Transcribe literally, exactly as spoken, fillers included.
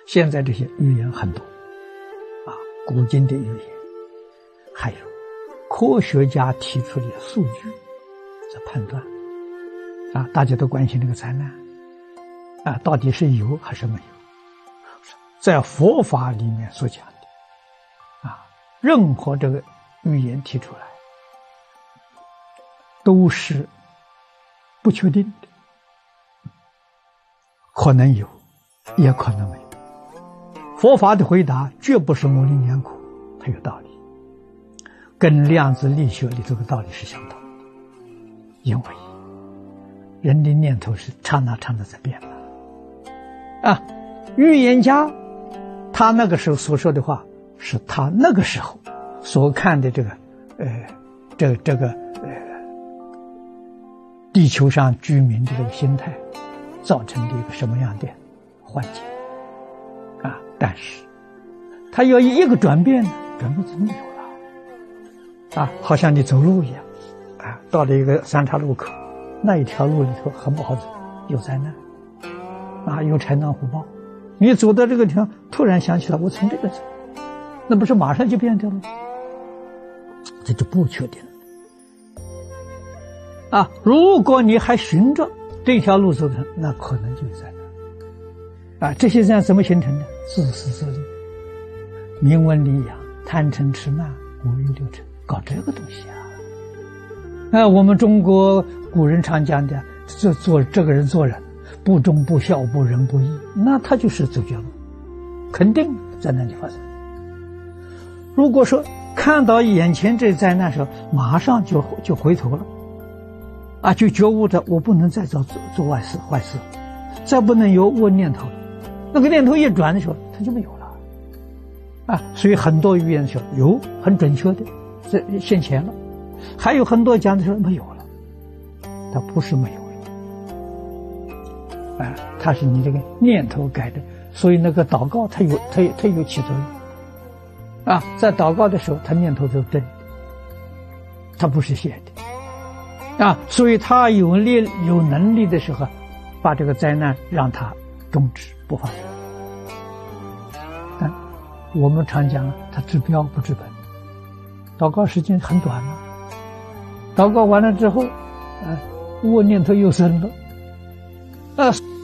现在这些预言很多啊，古今的预言，还有科学家提出的数据在判断啊，大家都关心这个灾难啊，到底是有还是没有？在佛法里面所讲的啊，任何这个预言提出来，都是不确定的，可能有，也可能没有。佛法的回答绝不是模棱两可，它有道理，跟量子力学里头的道理是相同的。因为人的念头是刹那刹那在变的啊，预言家他那个时候所说的话，是他那个时候所看的这个呃这个这个呃地球上居民的这个心态造成的一个什么样的环境啊，但是他要一个转变呢，转变怎么有了啊？好像你走路一样啊，到了一个三岔路口，那一条路里头很不好走，有灾难啊，有豺狼虎豹，你走到这个地方，突然想起来我从这个走，那不是马上就变掉了？这就不确定了啊！如果你还循着这条路走的，那可能就有灾难啊！这些灾难怎么形成的？自私自利、名闻利养、贪嗔痴慢、五欲六尘，搞这个东西啊！啊，我们中国古人常讲的，这做这个人做人不忠不孝不仁不义，那他就是走绝路，肯定灾难就发生。如果说看到眼前这灾难的时候，马上就就回头了，啊，就觉悟着我不能再做做做坏事坏事，再不能有恶念头了。那个念头一转的时候，它就没有了，啊，所以很多预言的时候有很准确的，这现前了，还有很多讲的时候没有了，它不是没有了，啊，它是你这个念头改的，所以那个祷告它有它有它有起作用。啊，在祷告的时候，他念头都真的，他不是邪的，啊，所以他有力有能力的时候，把这个灾难让他终止不发生。但我们常讲，他治标不治本，祷告时间很短了，祷告完了之后，啊，恶念头又生了，啊。